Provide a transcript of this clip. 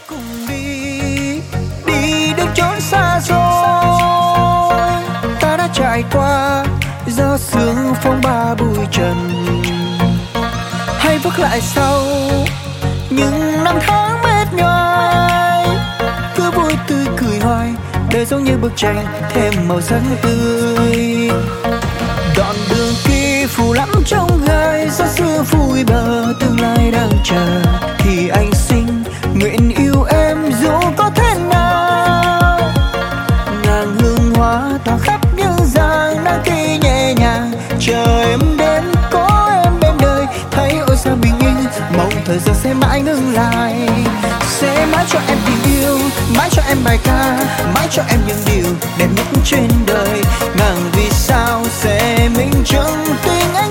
cùng đi đến chốn xa xôi. Ta đã trải qua gió sương phong ba bụi trần, hay bước lại sau những năm tháng mệt nhoài. Cứ vui tươi cười hoài, đời giống như bức tranh thêm màu sắc tươi. Đoạn đường kia phủ lắm trong gai, gió sương vui bờ tương lai đang chờ. Thì anh xin nguyện yêu em dù có thế nào. Ngàn hương hoa tỏa khắp những giang nắng cây nhẹ nhàng, chờ em đến có em bên đời. Thấy ôi sao bình yên, mong thời gian sẽ mãi ngừng lại. Sẽ mãi cho em tình yêu, mãi cho em bài ca, mãi cho em những điều đẹp nhất trên đời. Ngàn vì sao sẽ minh chứng tình anh